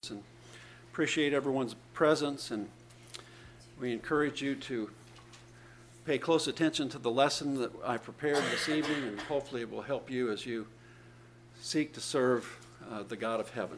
And appreciate everyone's presence, and we encourage you to pay close attention to the lesson that I prepared this evening, and hopefully it will help you as you seek to serve the God of heaven.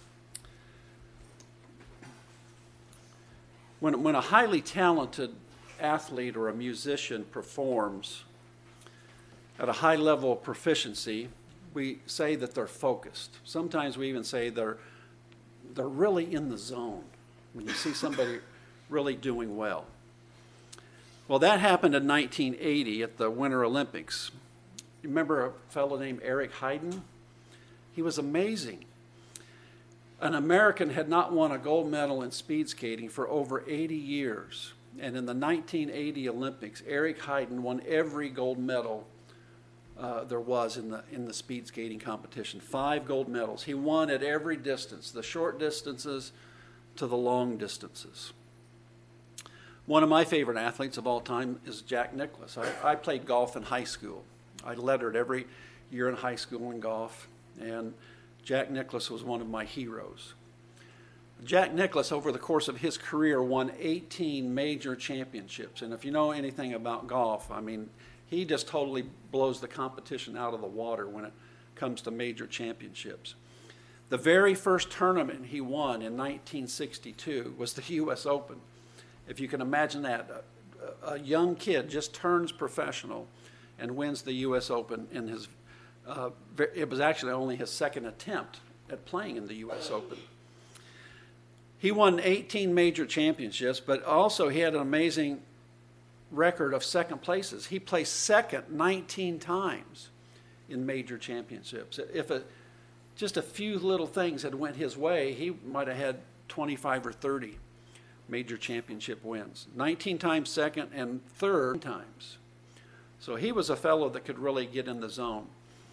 When a highly talented athlete or a musician performs at a high level of proficiency, we say that they're focused. Sometimes we even say they're really in the zone when you see somebody really doing well. Well, that happened in 1980 at the Winter Olympics. You remember a fellow named Eric Heiden? He was amazing. An American had not won a gold medal in speed skating for over 80 years. And in the 1980 Olympics, Eric Heiden won every gold medal there was in the speed skating competition. 5 gold medals. He won at every distance, the short distances to the long distances. One of my favorite athletes of all time is Jack Nicklaus. I played golf in high school. I lettered every year in high school in golf, and Jack Nicklaus was one of my heroes. Jack Nicklaus, over the course of his career, won 18 major championships. And if you know anything about golf, I mean, he just totally blows the competition out of the water when it comes to major championships. The very first tournament he won in 1962 was the U.S. Open. If you can imagine that, a young kid just turns professional and wins the U.S. Open in his, it was actually only his second attempt at playing in the U.S. Open. He won 18 major championships, but also he had an amazing record of second places. He placed second 19 times in major championships. If just a few little things had went his way, he might have had 25 or 30 major championship wins. 19 times second and third times. So he was a fellow that could really get in the zone.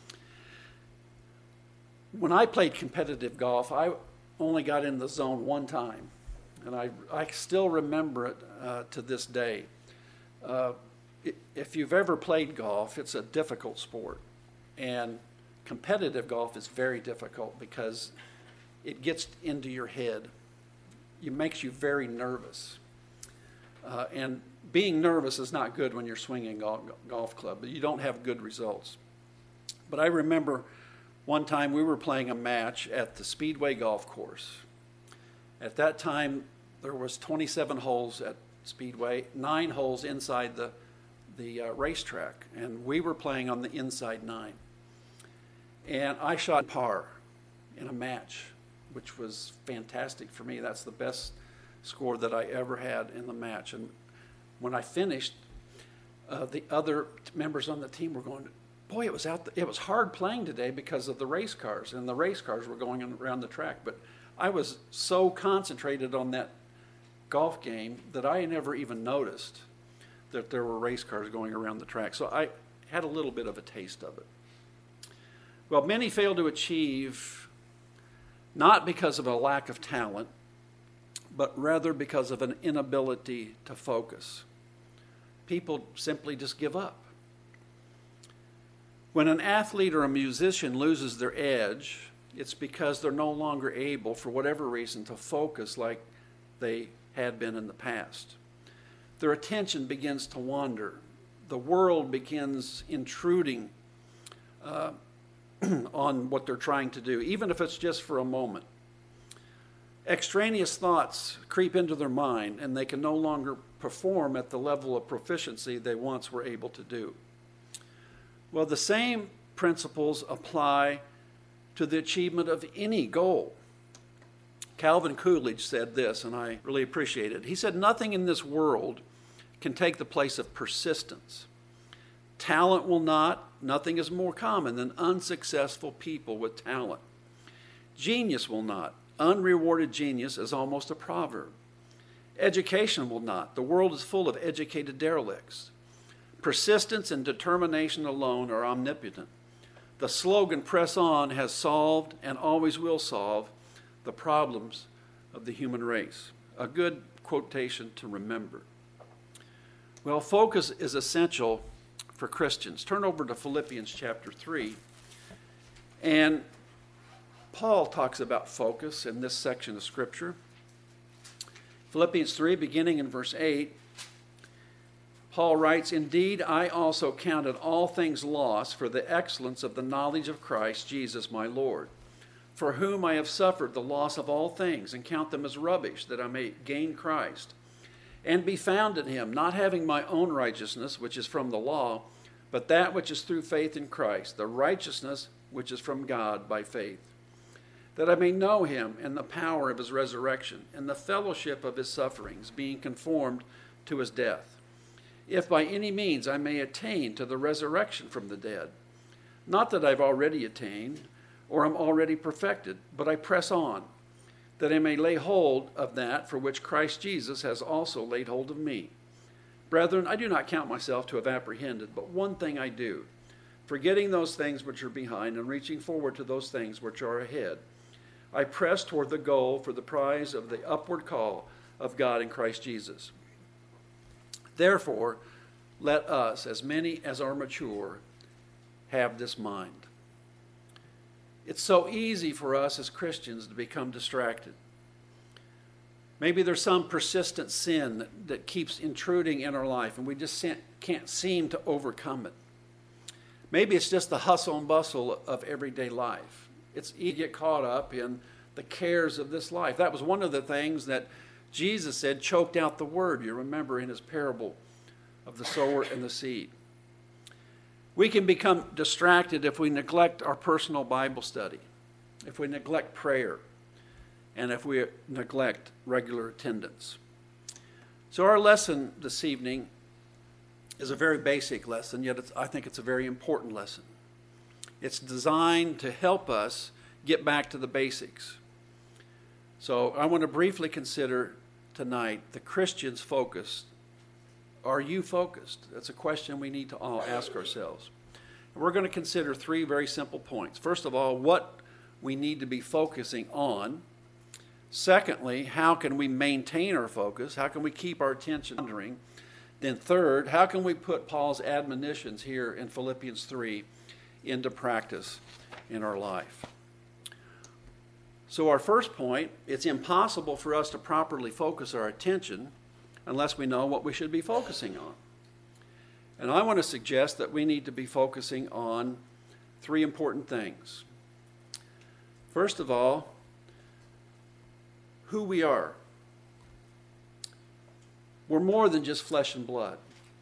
When I played competitive golf, I only got in the zone one time, and I still remember it to this day. If you've ever played golf, it's a difficult sport, and competitive golf is very difficult because it gets into your head. It makes you very nervous, and being nervous is not good when you're swinging a golf club, but you don't have good results. But I remember one time we were playing a match at the Speedway golf course. At that time, there was 27 holes at Speedway, 9 holes inside the racetrack, and we were playing on the inside 9. And I shot par in a match, which was fantastic for me. That's the best score that I ever had in the match. And when I finished, the other members on the team were going, boy, it was hard playing today because of the race cars, and the race cars were going around the track. But I was so concentrated on that golf game that I never even noticed that there were race cars going around the track. So I had a little bit of a taste of it. Well, many fail to achieve not because of a lack of talent, but rather because of an inability to focus. People simply just give up. When an athlete or a musician loses their edge, it's because they're no longer able, for whatever reason, to focus like they had been in the past. Their attention begins to wander. The world begins intruding on what they're trying to do, even if it's just for a moment. Extraneous thoughts creep into their mind, and they can no longer perform at the level of proficiency they once were able to do. Well, the same principles apply to the achievement of any goal. Calvin Coolidge said this, and I really appreciate it. He said, "Nothing in this world can take the place of persistence. Talent will not. Nothing is more common than unsuccessful people with talent. Genius will not. Unrewarded genius is almost a proverb. Education will not. The world is full of educated derelicts. Persistence and determination alone are omnipotent. The slogan, 'Press on,' has solved and always will solve the problems of the human race." A good quotation to remember. Well, focus is essential for Christians. Turn over to Philippians chapter 3. And Paul talks about focus in this section of Scripture. Philippians 3, beginning in verse 8, Paul writes, "Indeed, I also counted all things lost for the excellence of the knowledge of Christ Jesus my Lord, for whom I have suffered the loss of all things, and count them as rubbish, that I may gain Christ, and be found in him, not having my own righteousness, which is from the law, but that which is through faith in Christ, the righteousness which is from God by faith, that I may know him and the power of his resurrection, and the fellowship of his sufferings, being conformed to his death, if by any means I may attain to the resurrection from the dead. Not that I've already attained, or am already perfected, but I press on, that I may lay hold of that for which Christ Jesus has also laid hold of me. Brethren, I do not count myself to have apprehended, but one thing I do, forgetting those things which are behind and reaching forward to those things which are ahead, I press toward the goal for the prize of the upward call of God in Christ Jesus. Therefore, let us, as many as are mature, have this mind." It's so easy for us as Christians to become distracted. Maybe there's some persistent sin that keeps intruding in our life, and we just can't seem to overcome it. Maybe it's just the hustle and bustle of everyday life. It's easy to get caught up in the cares of this life. That was one of the things that Jesus said choked out the word, you remember, in his parable of the sower and the seed. We can become distracted if we neglect our personal Bible study, if we neglect prayer, and if we neglect regular attendance. So our lesson this evening is a very basic lesson, yet I think it's a very important lesson. It's designed to help us get back to the basics. So I want to briefly consider tonight the Christian's focus. Are you focused? That's a question we need to all ask ourselves. And we're going to consider three very simple points. First of all, what we need to be focusing on. Secondly, how can we maintain our focus? How can we keep our attention wandering? Then third, how can we put Paul's admonitions here in Philippians 3 into practice in our life? So our first point, it's impossible for us to properly focus our attention unless we know what we should be focusing on. And I want to suggest that we need to be focusing on three important things. First of all, who we are. We're more than just flesh and blood.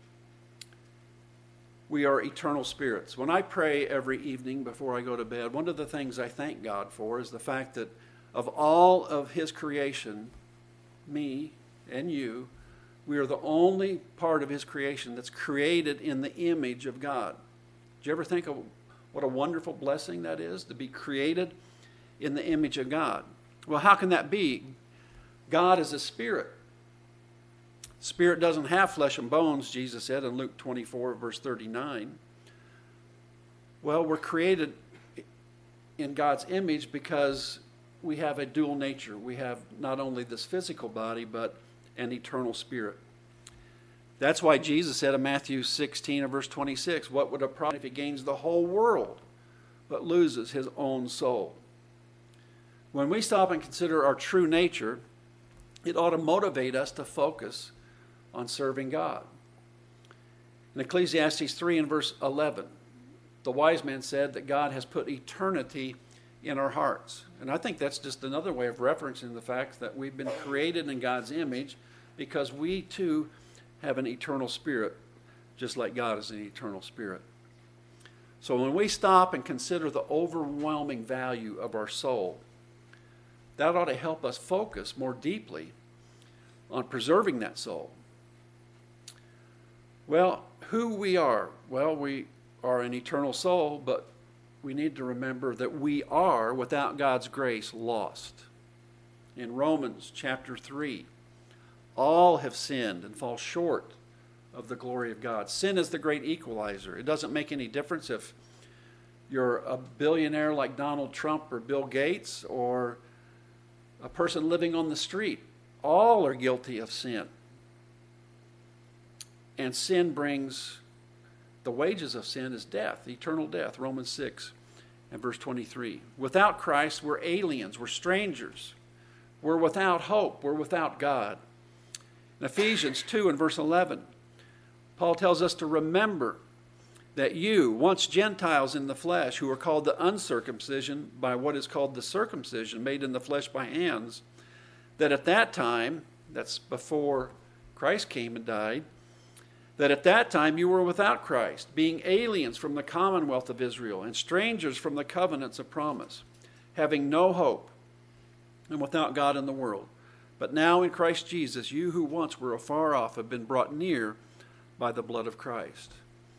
We are eternal spirits. When I pray every evening before I go to bed, one of the things I thank God for is the fact that of all of his creation, me and you, we are the only part of his creation that's created in the image of God. Did you ever think of what a wonderful blessing that is, to be created in the image of God? Well, how can that be? God is a spirit. Spirit doesn't have flesh and bones, Jesus said in Luke 24, verse 39. Well, we're created in God's image because we have a dual nature. We have not only this physical body, but an eternal spirit. That's why Jesus said in Matthew 16 and verse 26, what would a prophet if he gains the whole world but loses his own soul? When we stop and consider our true nature, it ought to motivate us to focus on serving God. In Ecclesiastes 3 and verse 11, the wise man said that God has put eternity in our hearts. And I think that's just another way of referencing the fact that we've been created in God's image because we too have an eternal spirit, just like God is an eternal spirit. So when we stop and consider the overwhelming value of our soul, that ought to help us focus more deeply on preserving that soul. Well, who we are? Well, we are an eternal soul, but we need to remember that we are, without God's grace, lost. In Romans chapter 3, all have sinned and fall short of the glory of God. Sin is the great equalizer. It doesn't make any difference if you're a billionaire like Donald Trump or Bill Gates or a person living on the street. All are guilty of sin. And sin brings, the wages of sin is death, eternal death, Romans 6 And verse 23. Without Christ, we're aliens, we're strangers. We're without hope, we're without God. In Ephesians 2 and verse 11, Paul tells us to remember that you, once Gentiles in the flesh, who are called the uncircumcision by what is called the circumcision made in the flesh by hands, that at that time, that's before Christ came and died, that at that time you were without Christ, being aliens from the commonwealth of Israel and strangers from the covenants of promise, having no hope and without God in the world. But now in Christ Jesus, you who once were afar off have been brought near by the blood of Christ.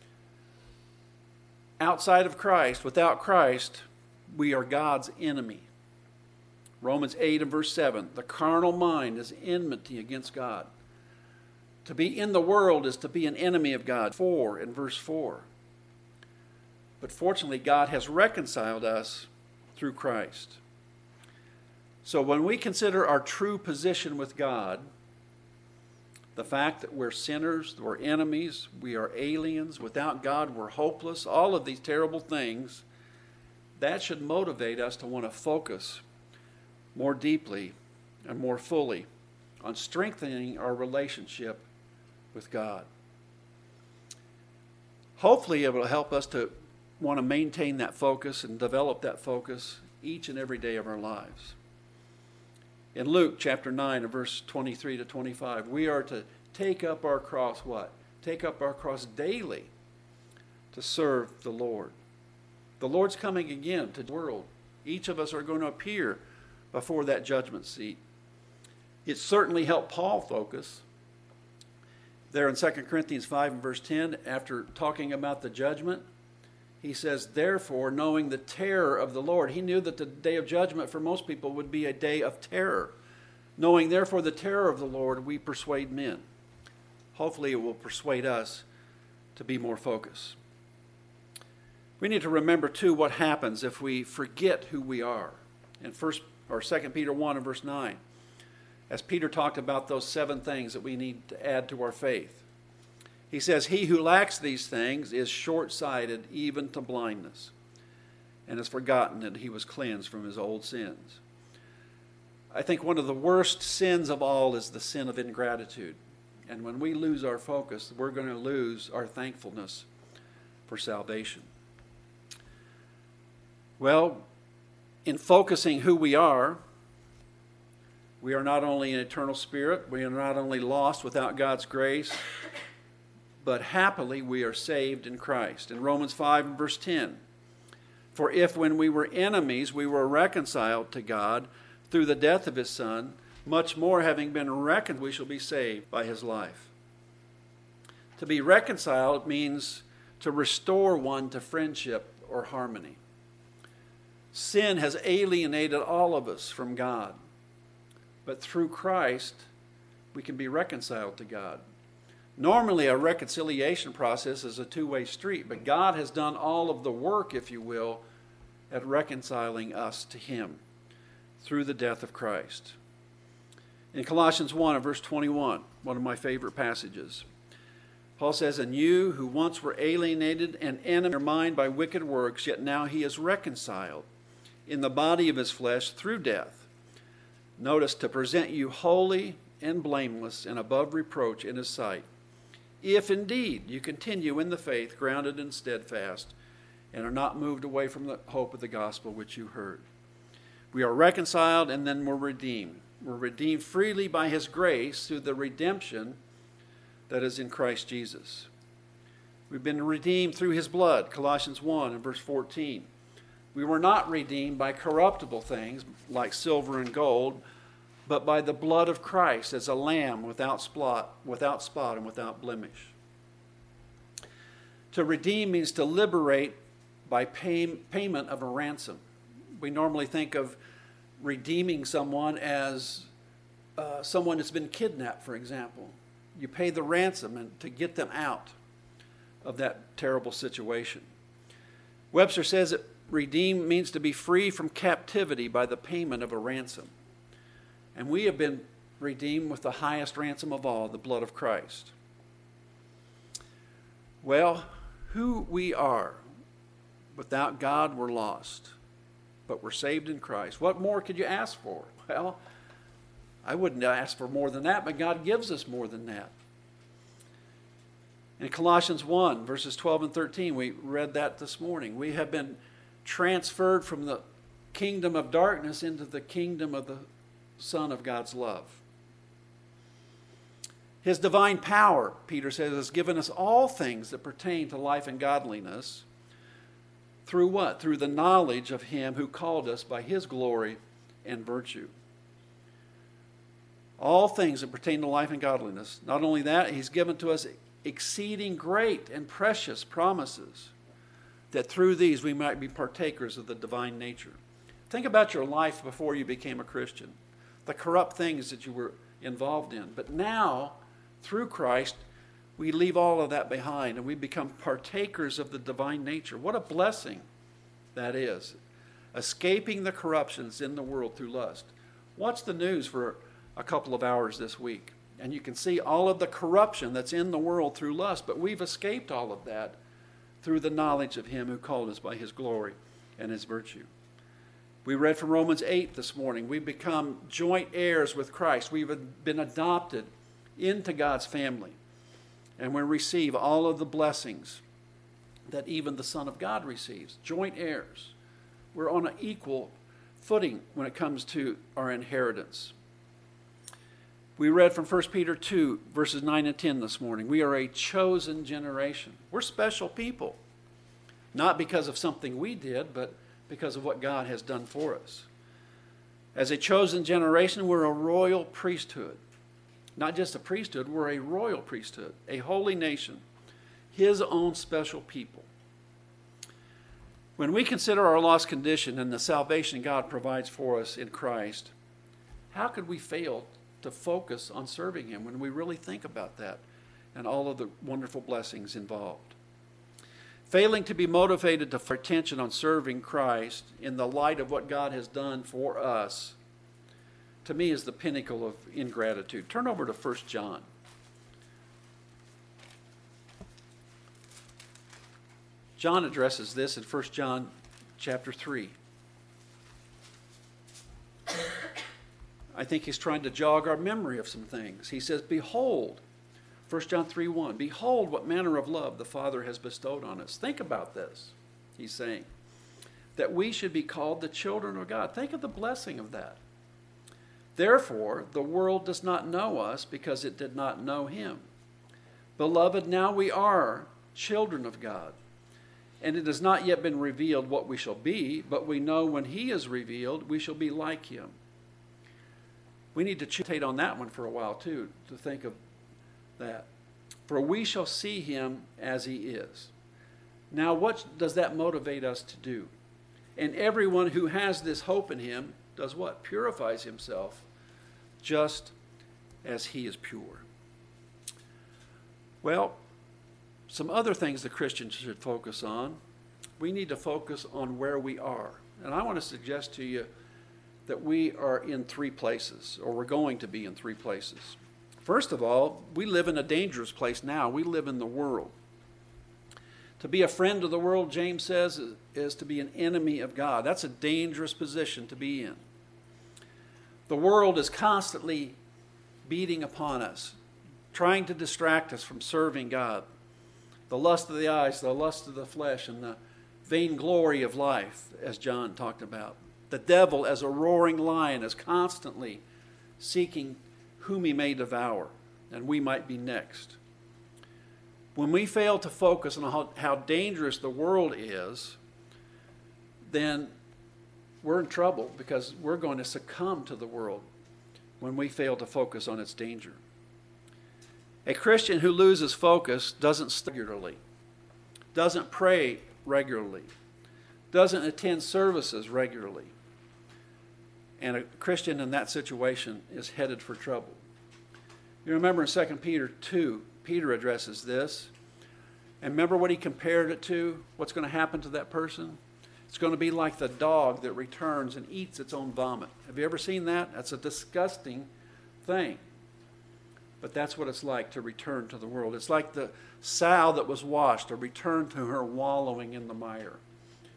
Outside of Christ, without Christ, we are God's enemy. Romans 8 and verse 7, the carnal mind is enmity against God. To be in the world is to be an enemy of God. 4 in verse 4. But fortunately, God has reconciled us through Christ. So when we consider our true position with God, the fact that we're sinners, we're enemies, we are aliens, without God we're hopeless, all of these terrible things, that should motivate us to want to focus more deeply and more fully on strengthening our relationship with God. Hopefully it will help us to want to maintain that focus and develop that focus each and every day of our lives. In Luke chapter 9 and verse 23 to 25, we are to take up our cross what? Take up our cross daily to serve the Lord. The Lord's coming again to the world. Each of us are going to appear before that judgment seat. It certainly helped Paul focus. There in 2 Corinthians 5 and verse 10, after talking about the judgment, he says, therefore, knowing the terror of the Lord. He knew that the day of judgment for most people would be a day of terror. Knowing, therefore, the terror of the Lord, we persuade men. Hopefully it will persuade us to be more focused. We need to remember, too, what happens if we forget who we are. In 2 Peter 1 and verse 9, as Peter talked about those 7 things that we need to add to our faith. He says, he who lacks these things is short-sighted even to blindness, and has forgotten that he was cleansed from his old sins. I think one of the worst sins of all is the sin of ingratitude. And when we lose our focus, we're going to lose our thankfulness for salvation. Well, in focusing who we are not only an eternal spirit, we are not only lost without God's grace, but happily we are saved in Christ. In Romans 5 and verse 10, for if when we were enemies we were reconciled to God through the death of his Son, much more having been reckoned we shall be saved by his life. To be reconciled means to restore one to friendship or harmony. Sin has alienated all of us from God. But through Christ, we can be reconciled to God. Normally, a reconciliation process is a two-way street, but God has done all of the work, if you will, at reconciling us to him through the death of Christ. In Colossians 1 and verse 21, one of my favorite passages, Paul says, and you who once were alienated and enemy of your mind by wicked works, yet now he is reconciled in the body of his flesh through death. Notice, to present you holy and blameless and above reproach in his sight, if indeed you continue in the faith, grounded and steadfast, and are not moved away from the hope of the gospel which you heard. We are reconciled and then we're redeemed. We're redeemed freely by his grace through the redemption that is in Christ Jesus. We've been redeemed through his blood, Colossians 1 and verse 14. We were not redeemed by corruptible things like silver and gold, but by the blood of Christ as a lamb without spot and without blemish. To redeem means to liberate by payment of a ransom. We normally think of redeeming someone as someone that's been kidnapped, for example. You pay the ransom to get them out of that terrible situation. Webster says that redeem means to be free from captivity by the payment of a ransom. And we have been redeemed with the highest ransom of all, the blood of Christ. Well, who we are, Without God, we're lost. But we're saved in Christ. What more could you ask for? Well, I wouldn't ask for more than that, but God gives us more than that. In Colossians 1, verses 12 and 13, we read that this morning. We have been transferred from the kingdom of darkness into the kingdom of the Son of God's love. His divine power, Peter says, has given us all things that pertain to life and godliness. Through what? Through the knowledge of him who called us by his glory and virtue. All things that pertain to life and godliness. Not only that, he's given to us exceeding great and precious promises, that through these we might be partakers of the divine nature. Think about your life before you became a Christian, the corrupt things that you were involved in. But now, through Christ, we leave all of that behind and we become partakers of the divine nature. What a blessing that is. Escaping the corruptions in the world through lust. Watch the news for a couple of hours this week, and you can see all of the corruption that's in the world through lust, but we've escaped all of that through the knowledge of him who called us by his glory and his virtue. We read from Romans 8 this morning. We've become joint heirs with Christ. We've been adopted into God's family, and we receive all of the blessings that even the Son of God receives. Joint heirs. We're on an equal footing when it comes to our inheritance. We read from 1 Peter 2, verses 9 and 10 this morning. We are a chosen generation. We're special people. Not because of something we did, but because of what God has done for us. As a chosen generation, we're a royal priesthood. Not just a priesthood, we're a royal priesthood, a holy nation, his own special people. When we consider our lost condition and the salvation God provides for us in Christ, how could we fail to focus on serving him when we really think about that and all of the wonderful blessings involved? Failing to be motivated to put attention on serving Christ in the light of what God has done for us, to me, is the pinnacle of ingratitude. Turn over to 1 John. John addresses this in 1 John chapter 3. I think he's trying to jog our memory of some things. He says, behold, 1 John 3:1, behold what manner of love the Father has bestowed on us. Think about this, he's saying, that we should be called the children of God. Think of the blessing of that. Therefore, the world does not know us because it did not know him. Beloved, now we are children of God, and it has not yet been revealed what we shall be, but we know when he is revealed, we shall be like him. We need to meditate on that one for a while, too, to think of that. For we shall see him as he is. Now, what does that motivate us to do? And everyone who has this hope in him does what? Purifies himself just as he is pure. Well, some other things the Christians should focus on. We need to focus on where we are. And I want to suggest to you that we are in three places, or we're going to be in three places. First of all, we live in a dangerous place now. We live in the world. To be a friend of the world, James says, is to be an enemy of God. That's a dangerous position to be in. The world is constantly beating upon us, trying to distract us from serving God. The lust of the eyes, the lust of the flesh, and the vainglory of life, as John talked about. The devil, as a roaring lion, is constantly seeking whom he may devour, and we might be next. When we fail to focus on how dangerous the world is, then we're in trouble, because we're going to succumb to the world when we fail to focus on its danger. A Christian who loses focus doesn't study regularly, doesn't pray regularly, doesn't attend services regularly. And a Christian in that situation is headed for trouble. You remember in 2 Peter 2, Peter addresses this. And remember what he compared it to? What's going to happen to that person? It's going to be like the dog that returns and eats its own vomit. Have you ever seen that? That's a disgusting thing. But that's what it's like to return to the world. It's like the sow that was washed to return to her wallowing in the mire.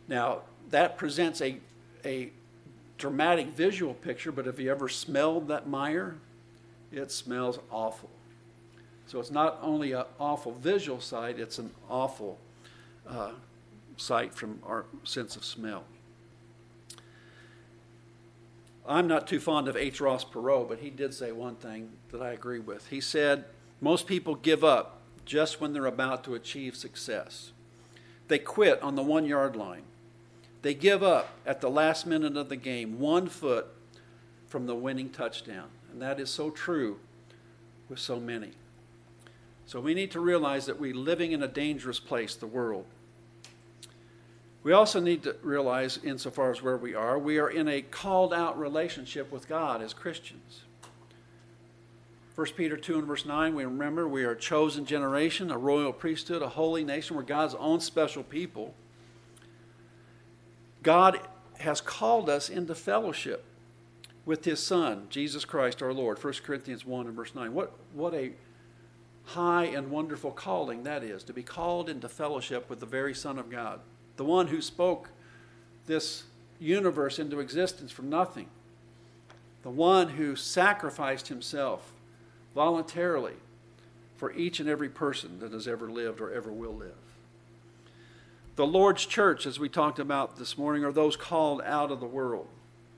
Now, that presents a dramatic visual picture, but have you ever smelled that mire? It smells awful. So it's not only an awful visual sight, it's an awful sight from our sense of smell. I'm not too fond of H. Ross Perot, but he did say one thing that I agree with. He said, most people give up just when they're about to achieve success. They quit on the 1-yard line. They give up at the last minute of the game, 1 foot from the winning touchdown. And that is so true with so many. So we need to realize that we're living in a dangerous place, the world. We also need to realize, insofar as where we are in a called out relationship with God as Christians. 1 Peter 2 and verse 9, we remember we are a chosen generation, a royal priesthood, a holy nation. We're God's own special people. God has called us into fellowship with his Son, Jesus Christ our Lord. 1 Corinthians 1 and verse 9. What a high and wonderful calling that is, to be called into fellowship with the very Son of God, the one who spoke this universe into existence from nothing, the one who sacrificed himself voluntarily for each and every person that has ever lived or ever will live. The Lord's church, as we talked about this morning, are those called out of the world.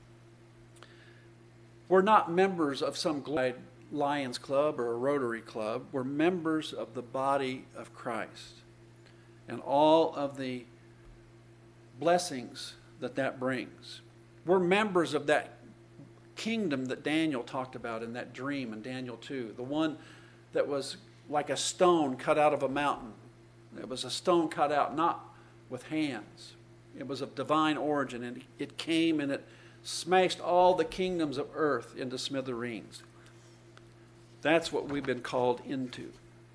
We're not members of some Lions Club or a Rotary Club. We're members of the body of Christ and all of the blessings that brings. We're members of that kingdom that Daniel talked about in that dream in Daniel 2, the one that was like a stone cut out of a mountain. It was a stone cut out not with hands. It was of divine origin, and it came and it smashed all the kingdoms of earth into smithereens. That's what we've been called into.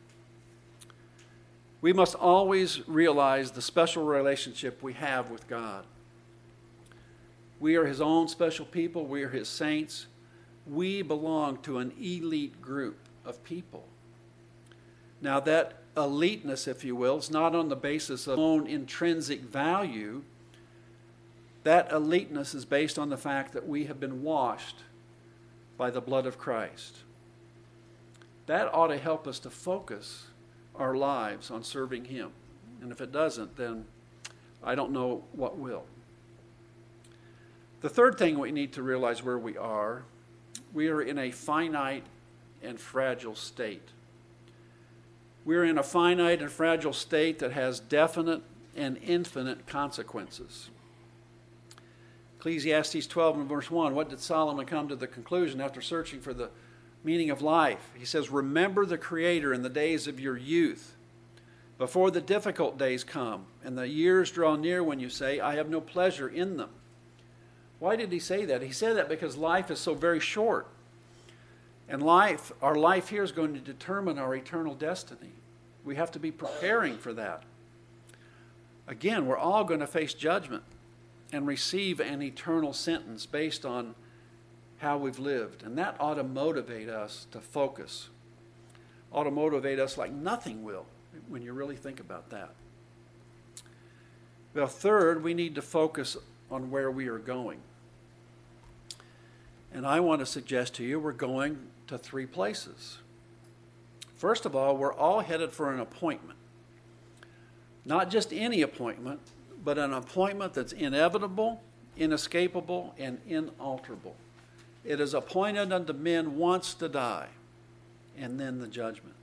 We must always realize the special relationship we have with God. We are his own special people. We are his saints. We belong to an elite group of people. Now that eliteness, if you will, is not on the basis of own intrinsic value. That eliteness is based on the fact that we have been washed by the blood of Christ. That ought to help us to focus our lives on serving him. And if it doesn't, then I don't know what will. The third thing we need to realize where we are in a finite and fragile state. We're in a finite and fragile state that has definite and infinite consequences. Ecclesiastes 12 and verse 1, what did Solomon come to the conclusion after searching for the meaning of life? He says, remember the Creator in the days of your youth, before the difficult days come, and the years draw near when you say, I have no pleasure in them. Why did he say that? He said that because life is so very short. And our life here is going to determine our eternal destiny. We have to be preparing for that. Again, we're all going to face judgment and receive an eternal sentence based on how we've lived. And that ought to motivate us to focus. Ought to motivate us like nothing will when you really think about that. Well, third, we need to focus on where we are going. And I want to suggest to you we're going to 3 places. First of all, we're all headed for an appointment. Not just any appointment, but an appointment that's inevitable, inescapable, and inalterable. It is appointed unto men once to die, and then the judgment.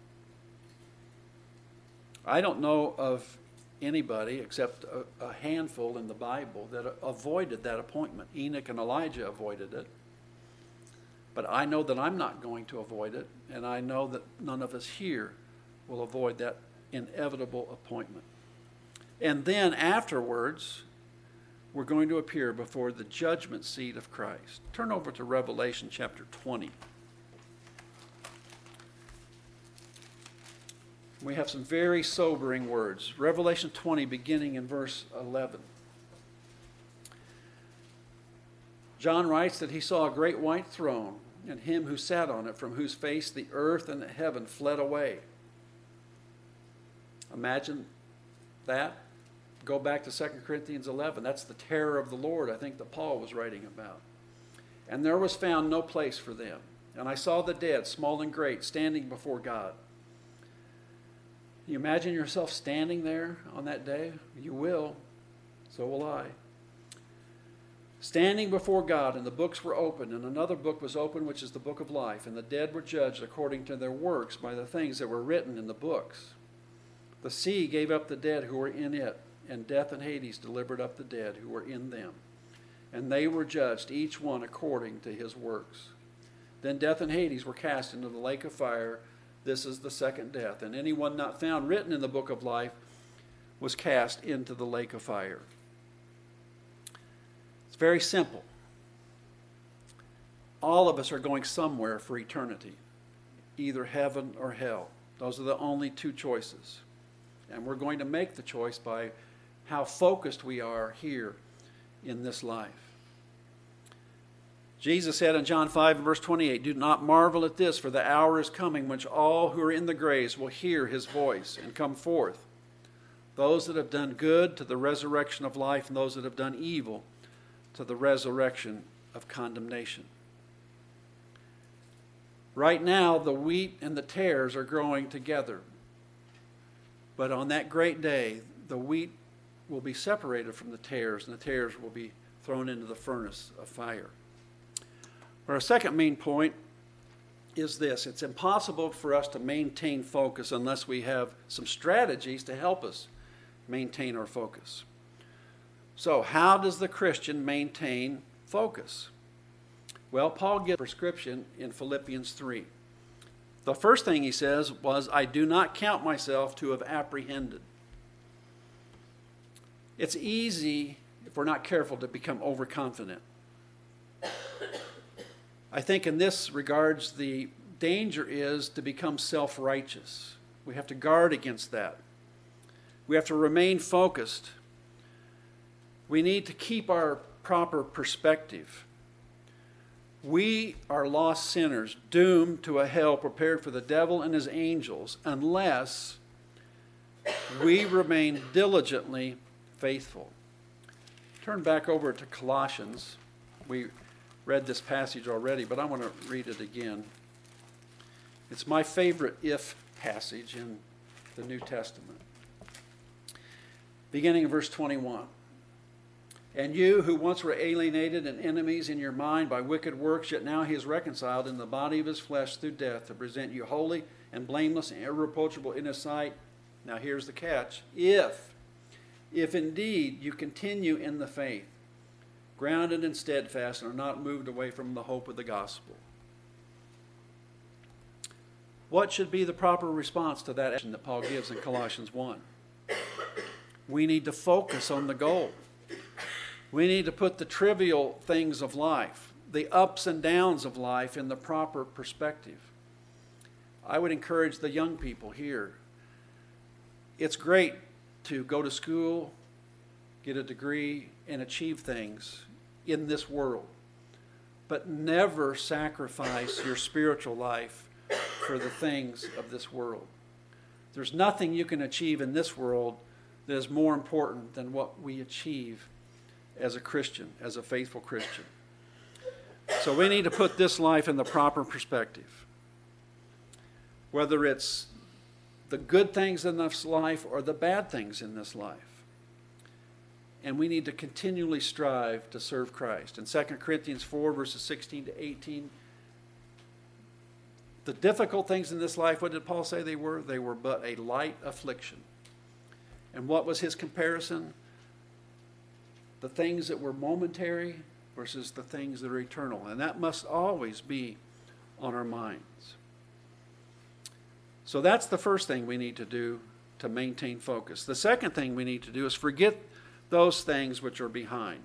I don't know of anybody except a handful in the Bible that avoided that appointment. Enoch and Elijah avoided it. But I know that I'm not going to avoid it, and I know that none of us here will avoid that inevitable appointment. And then afterwards, we're going to appear before the judgment seat of Christ. Turn over to Revelation chapter 20. We have some very sobering words. Revelation 20, beginning in verse 11. John writes that he saw a great white throne and him who sat on it, from whose face the earth and heaven fled away. Imagine that. Go back to 2 Corinthians 11. That's the terror of the Lord, I think, that Paul was writing about. And there was found no place for them. And I saw the dead, small and great, standing before God. Can you imagine yourself standing there on that day? You will. So will I. Standing before God, and the books were opened, and another book was opened, which is the book of life. And the dead were judged according to their works by the things that were written in the books. The sea gave up the dead who were in it, and death and Hades delivered up the dead who were in them. And they were judged, each one according to his works. Then death and Hades were cast into the lake of fire. This is the second death. And anyone not found written in the book of life was cast into the lake of fire. It's very simple. All of us are going somewhere for eternity, either heaven or hell. Those are the only two choices. And we're going to make the choice by how focused we are here in this life. Jesus said in John 5 and verse 28, "Do not marvel at this, for the hour is coming when all who are in the graves will hear his voice and come forth. Those that have done good to the resurrection of life, and those that have done evil to the resurrection of condemnation." Right now, the wheat and the tares are growing together. But on that great day, the wheat will be separated from the tares, and the tares will be thrown into the furnace of fire. Our second main point is this: it's impossible for us to maintain focus unless we have some strategies to help us maintain our focus. So, how does the Christian maintain focus? Well, Paul gives a prescription in Philippians 3. The first thing he says was, "I do not count myself to have apprehended." It's easy, if we're not careful, to become overconfident. I think in this regards, the danger is to become self-righteous. We have to guard against that. We have to remain focused. We need to keep our proper perspective. We are lost sinners, doomed to a hell prepared for the devil and his angels, unless we remain diligently faithful. Turn back over to Colossians. We read this passage already, but I want to read it again. It's my favorite "if" passage in the New Testament. Beginning in verse 21. "And you who once were alienated and enemies in your mind by wicked works, yet now he is reconciled in the body of his flesh through death to present you holy and blameless and irreproachable in his sight." Now here's the catch. If indeed you continue in the faith, grounded and steadfast, and are not moved away from the hope of the gospel. What should be the proper response to that action that Paul gives in Colossians 1? We need to focus on the goal. We need to put the trivial things of life, the ups and downs of life, in the proper perspective. I would encourage the young people here. It's great to go to school, get a degree, and achieve things in this world, but never sacrifice your spiritual life for the things of this world. There's nothing you can achieve in this world that is more important than what we achieve as a Christian, as a faithful Christian. So we need to put this life in the proper perspective. Whether it's the good things in this life or the bad things in this life. And we need to continually strive to serve Christ. In 2 Corinthians 4, verses 16 to 18, the difficult things in this life, what did Paul say they were? They were but a light affliction. And what was his comparison? The things that were momentary versus the things that are eternal. And that must always be on our minds. So that's the first thing we need to do to maintain focus. The second thing we need to do is forget those things which are behind.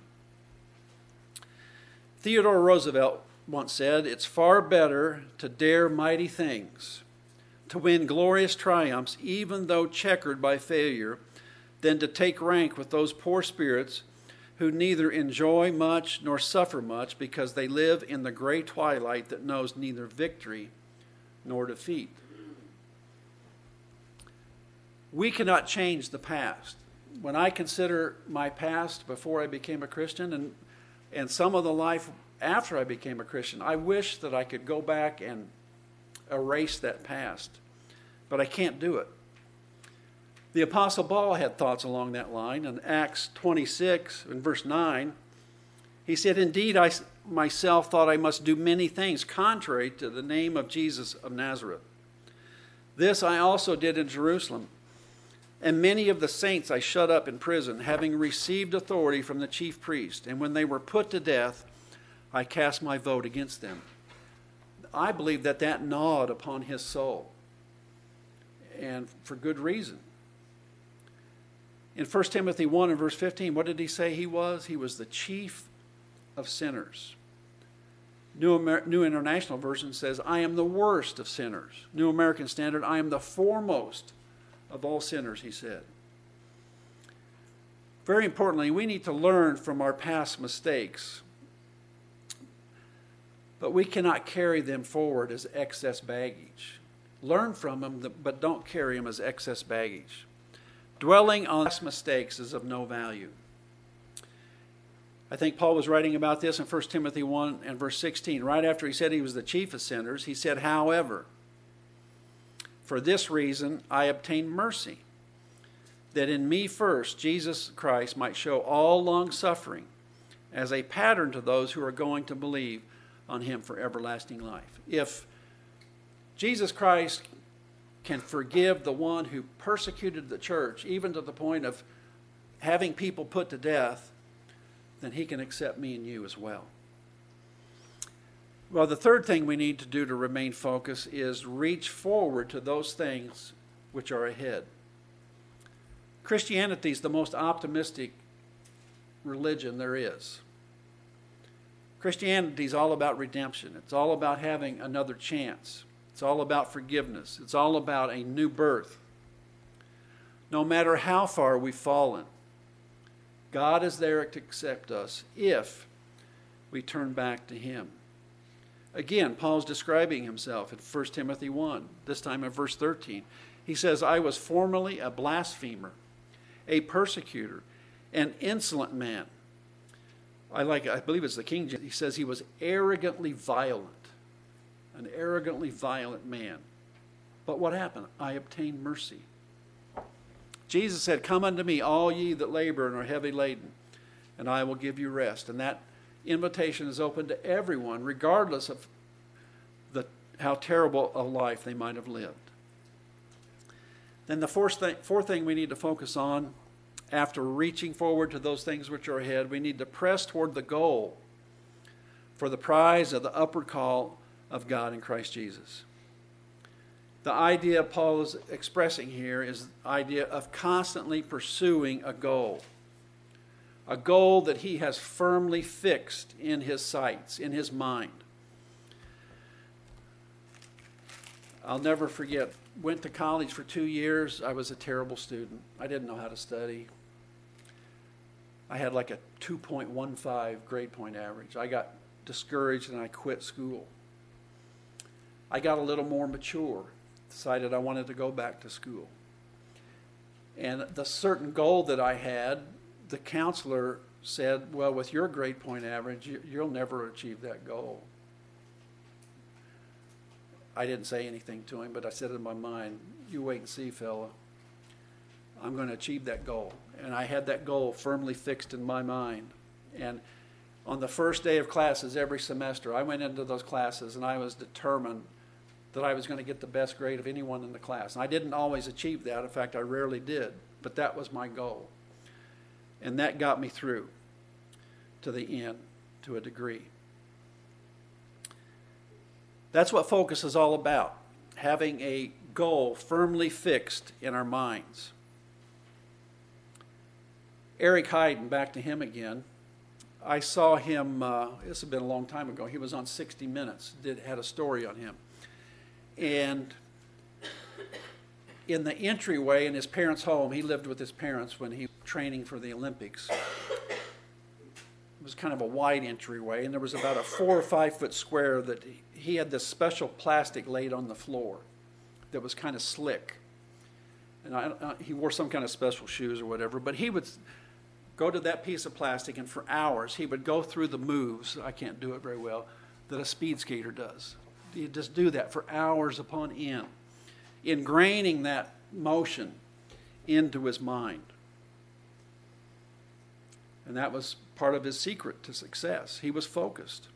Theodore Roosevelt once said, "It's far better to dare mighty things, to win glorious triumphs, even though checkered by failure, than to take rank with those poor spirits who neither enjoy much nor suffer much because they live in the gray twilight that knows neither victory nor defeat." We cannot change the past. when I consider my past before I became a Christian and some of the life after I became a Christian, I wish that I could go back and erase that past, but I can't do it. The Apostle Paul had thoughts along that line. In Acts 26, in verse 9, he said, "Indeed, I myself thought I must do many things contrary to the name of Jesus of Nazareth. This I also did in Jerusalem. And many of the saints I shut up in prison, having received authority from the chief priest. And when they were put to death, I cast my vote against them." I believe that gnawed upon his soul, and for good reason. In 1 Timothy 1 and verse 15, what did he say he was? He was the chief of sinners. New International Version says, "I am the worst of sinners." New American Standard, "I am the foremost of all sinners," he said. Very importantly, we need to learn from our past mistakes, but we cannot carry them forward as excess baggage. Learn from them, but don't carry them as excess baggage. Dwelling on past mistakes is of no value. I think Paul was writing about this in 1 Timothy 1 and verse 16. Right after he said he was the chief of sinners, he said, "However, for this reason I obtained mercy, that in me first Jesus Christ might show all long-suffering as a pattern to those who are going to believe on him for everlasting life." If Jesus Christ can forgive the one who persecuted the church, even to the point of having people put to death, then he can accept me and you as well. Well, the third thing we need to do to remain focused is reach forward to those things which are ahead. Christianity is the most optimistic religion there is. Christianity is all about redemption. It's all about having another chance. It's all about forgiveness. It's all about a new birth. No matter how far we've fallen, God is there to accept us if we turn back to him. Again, Paul's describing himself in 1 Timothy 1, this time in verse 13. He says, "I was formerly a blasphemer, a persecutor, an insolent man." I believe it's the King James. He says he was arrogantly violent, an arrogantly violent man. But what happened? I obtained mercy. Jesus said, "Come unto me, all ye that labor and are heavy laden, and I will give you rest." And that invitation is open to everyone, regardless of how terrible a life they might have lived. Then the fourth thing we need to focus on, after reaching forward to those things which are ahead, we need to press toward the goal for the prize of the upward call of God in Christ Jesus. The idea Paul is expressing here is the idea of constantly pursuing a goal that he has firmly fixed in his sights, in his mind. I'll never forget, went to college for 2 years. I was a terrible student. I didn't know how to study. I had like a 2.15 grade point average. I got discouraged and I quit school. I got a little more mature, decided I wanted to go back to school. And the certain goal that I had, the counselor said, "Well, with your grade point average, you'll never achieve that goal." I didn't say anything to him, but I said in my mind, "You wait and see, fella. I'm going to achieve that goal." And I had that goal firmly fixed in my mind. And on the first day of classes every semester, I went into those classes and I was determined that I was going to get the best grade of anyone in the class. And I didn't always achieve that. In fact, I rarely did. But that was my goal. And that got me through to the end, to a degree. That's what focus is all about, having a goal firmly fixed in our minds. Eric Hyden, back to him again. I saw him, this had been a long time ago. He was on 60 Minutes, had a story on him. And in the entryway in his parents' home, he lived with his parents when he was training for the Olympics. It was kind of a wide entryway, and there was about a 4 or 5 foot square that he had this special plastic laid on the floor that was kind of slick. and he wore some kind of special shoes or whatever, but he would go to that piece of plastic, and for hours he would go through the moves, I can't do it very well, that a speed skater does. He'd just do that for hours upon end, ingraining that motion into his mind. And that was part of his secret to success. He was focused.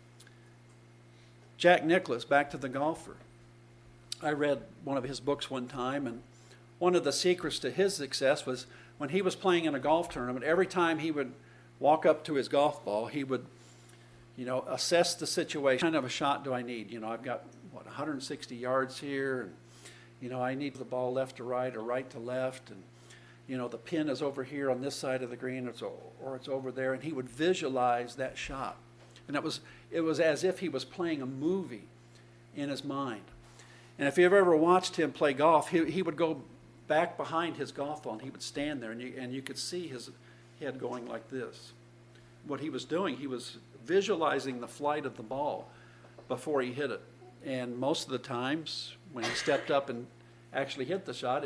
Jack Nicklaus, back to the golfer. I read one of his books one time, and one of the secrets to his success was when he was playing in a golf tournament, every time he would walk up to his golf ball, he would, assess the situation. What kind of a shot do I need? I've got, 160 yards here, and, I need the ball left to right or right to left, and, the pin is over here on this side of the green, or it's over there, and he would visualize that shot. And it was as if he was playing a movie in his mind. And if you've ever watched him play golf, he would go back behind his golf ball, and he would stand there, and you could see his head going like this. What he was doing, he was visualizing the flight of the ball before he hit it. And most of the times, when he stepped up and actually hit the shot,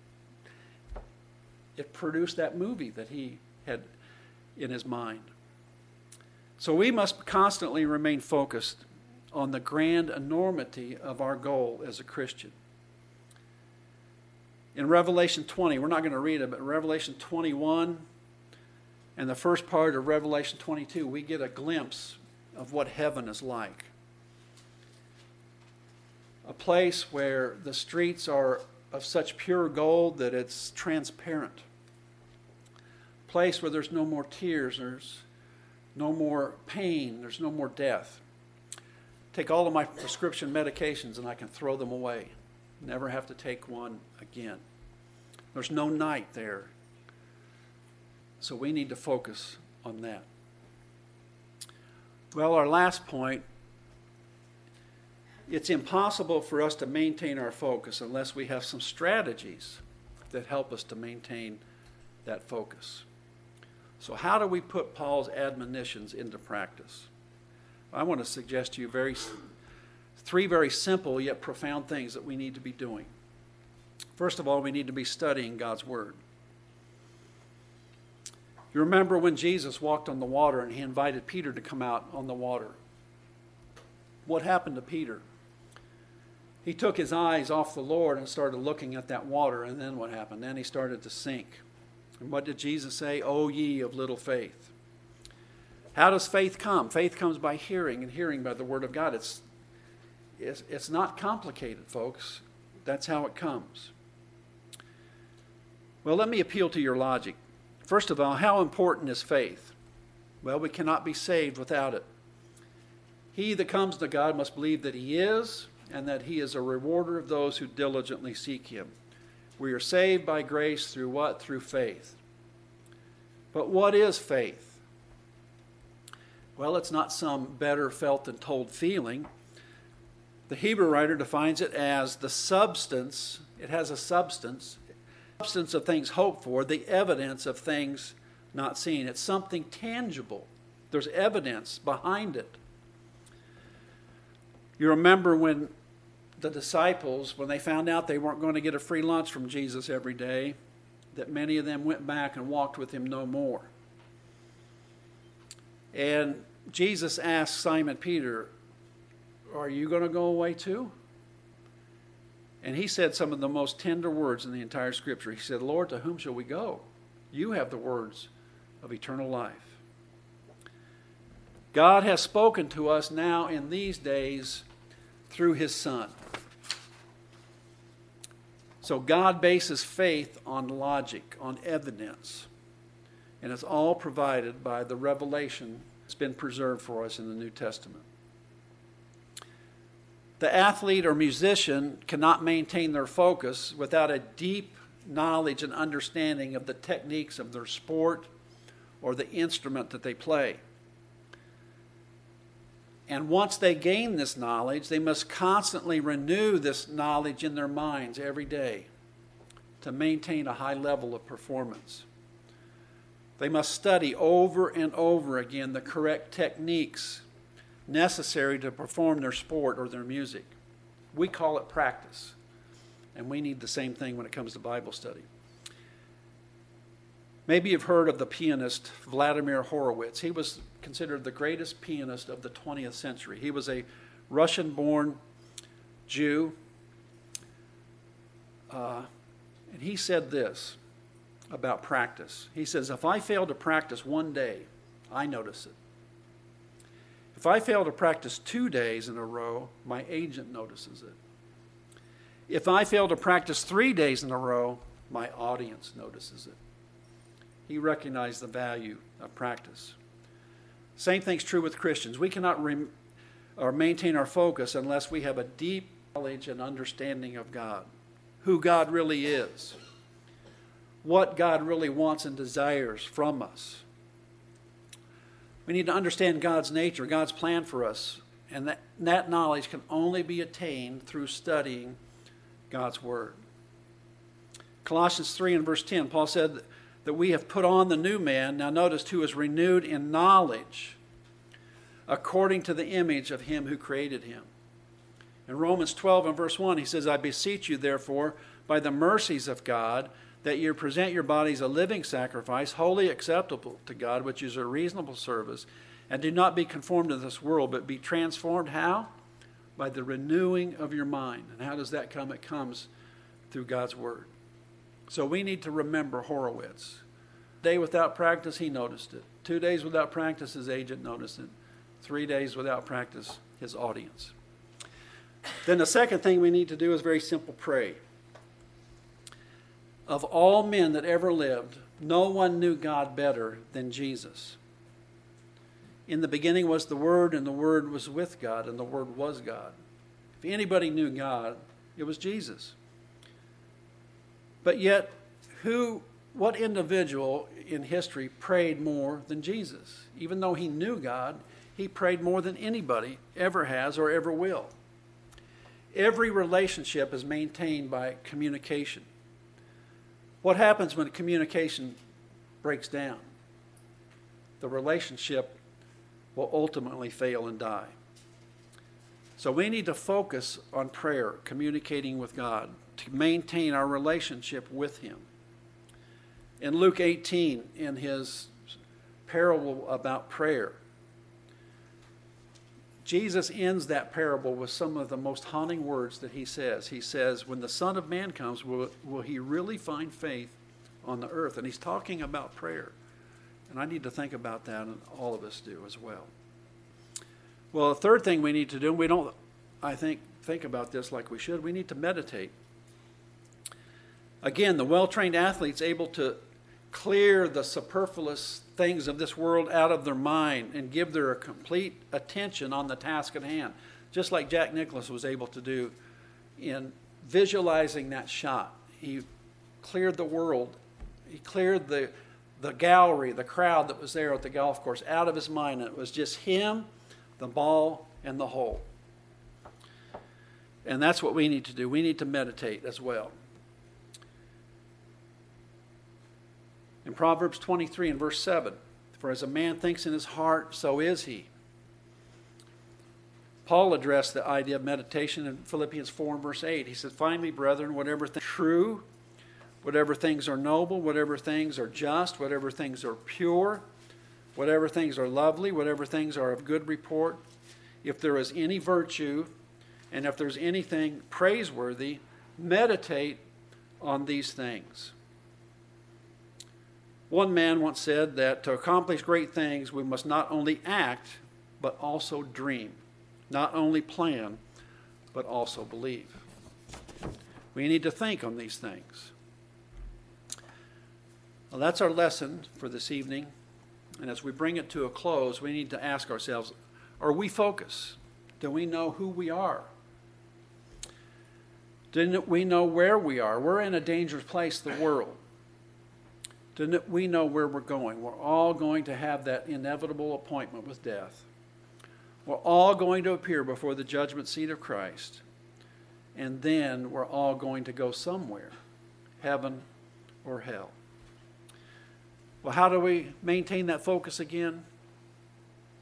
it produced that movie that he had in his mind. So we must constantly remain focused on the grand enormity of our goal as a Christian. In Revelation 20, we're not going to read it, but in Revelation 21 and the first part of Revelation 22, we get a glimpse of what heaven is like. A place where the streets are of such pure gold that it's transparent. A place where there's no more tears, there's no more pain, there's no more death. Take all of my prescription medications and I can throw them away. Never have to take one again. There's no night there. So we need to focus on that. Well, our last point, it's impossible for us to maintain our focus unless we have some strategies that help us to maintain that focus. So how do we put Paul's admonitions into practice? I want to suggest to you three very simple yet profound things that we need to be doing. First of all, we need to be studying God's Word. You remember when Jesus walked on the water and he invited Peter to come out on the water. What happened to Peter? He took his eyes off the Lord and started looking at that water, and then what happened? Then he started to sink. And what did Jesus say? O ye of little faith. How does faith come? Faith comes by hearing, and hearing by the Word of God. It's not complicated, folks. That's how it comes. Well, let me appeal to your logic. First of all, how important is faith? Well, we cannot be saved without it. He that comes to God must believe that He is, and that He is a rewarder of those who diligently seek Him. We are saved by grace through what? Through faith. But what is faith? Well, it's not some better felt than told feeling. The Hebrew writer defines it as the substance. It has a substance of things hoped for, the evidence of things not seen. It's something tangible. There's evidence behind it. You remember when the disciples, when they found out they weren't going to get a free lunch from Jesus every day, that many of them went back and walked with Him no more. And Jesus asked Simon Peter, are you going to go away too? And he said some of the most tender words in the entire Scripture. He said, Lord, to whom shall we go? You have the words of eternal life. God has spoken to us now in these days through His Son. So God bases faith on logic, on evidence. And it's all provided by the revelation that's been preserved for us in the New Testament. The athlete or musician cannot maintain their focus without a deep knowledge and understanding of the techniques of their sport or the instrument that they play. And once they gain this knowledge, they must constantly renew this knowledge in their minds every day to maintain a high level of performance. They must study over and over again the correct techniques necessary to perform their sport or their music. We call it practice. And we need the same thing when it comes to Bible study. Maybe you've heard of the pianist Vladimir Horowitz. He was considered the greatest pianist of the 20th century. He was a Russian-born Jew. And he said this about practice. He says, if I fail to practice one day, I notice it. If I fail to practice 2 days in a row, my agent notices it. If I fail to practice 3 days in a row, my audience notices it. He recognized the value of practice. Same thing's true with Christians. We cannot maintain our focus unless we have a deep knowledge and understanding of God, who God really is, what God really wants and desires from us. We need to understand God's nature, God's plan for us, and that knowledge can only be attained through studying God's Word. Colossians 3 and verse 10, Paul said that we have put on the new man, now notice, who is renewed in knowledge according to the image of him who created him. In Romans 12 and verse 1, he says, I beseech you, therefore, by the mercies of God, that you present your bodies a living sacrifice, wholly acceptable to God, which is a reasonable service, and do not be conformed to this world, but be transformed. How? By the renewing of your mind. And how does that come? It comes through God's Word. So we need to remember Horowitz. A day without practice, he noticed it. 2 days without practice, his agent noticed it. 3 days without practice, his audience. Then the second thing we need to do is very simple, pray. Of all men that ever lived, no one knew God better than Jesus. In the beginning was the Word, and the Word was with God, and the Word was God. If anybody knew God, it was Jesus. But yet, what individual in history prayed more than Jesus? Even though he knew God, he prayed more than anybody ever has or ever will. Every relationship is maintained by communication. What happens when communication breaks down? The relationship will ultimately fail and die. So we need to focus on prayer, communicating with God, to maintain our relationship with Him. In Luke 18, in his parable about prayer, Jesus ends that parable with some of the most haunting words that he says. He says, when the Son of Man comes, will he really find faith on the earth? And he's talking about prayer. And I need to think about that, and all of us do as well. Well, the third thing we need to do, we don't, I think about this like we should, we need to meditate. Again, the well-trained athlete's able to clear the superfluous things of this world out of their mind and give their complete attention on the task at hand, just like Jack Nicklaus was able to do in visualizing that shot. He cleared the world. He cleared the gallery, the crowd that was there at the golf course out of his mind. And it was just him, the ball, and the hole. And that's what we need to do. We need to meditate as well. In Proverbs 23 and verse 7, for as a man thinks in his heart, so is he. Paul addressed the idea of meditation in Philippians 4 and verse 8. He said, finally, brethren, whatever things are true, whatever things are noble, whatever things are just, whatever things are pure, whatever things are lovely, whatever things are of good report, if there is any virtue, and if there's anything praiseworthy, meditate on these things. One man once said that to accomplish great things, we must not only act, but also dream. Not only plan, but also believe. We need to think on these things. Well, that's our lesson for this evening. And as we bring it to a close, we need to ask ourselves, are we focused? Do we know who we are? Do we know where we are? We're in a dangerous place, the world. Do we know where we're going? We're all going to have that inevitable appointment with death. We're all going to appear before the judgment seat of Christ. And then we're all going to go somewhere, heaven or hell. Well, how do we maintain that focus again?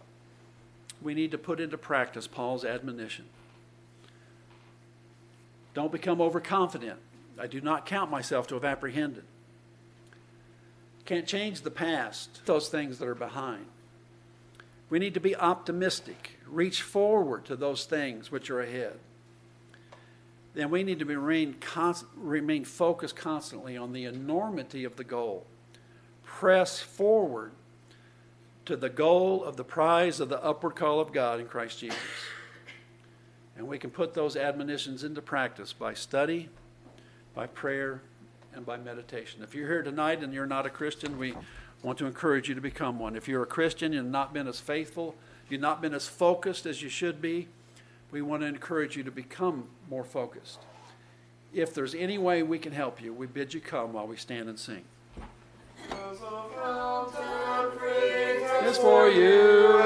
We need to put into practice Paul's admonition. Don't become overconfident. I do not count myself to have apprehended. Can't change the past, those things that are behind. We need to be optimistic, reach forward to those things which are ahead. Then we need to remain focused constantly on the enormity of the goal. Press forward to the goal of the prize of the upward call of God in Christ Jesus. And we can put those admonitions into practice by study, by prayer, and by meditation. If you're here tonight and you're not a Christian, we want to encourage you to become one. If you're a Christian and you've not been as faithful, you've not been as focused as you should be, we want to encourage you to become more focused. If there's any way we can help you, we bid you come while we stand and sing. It's for you.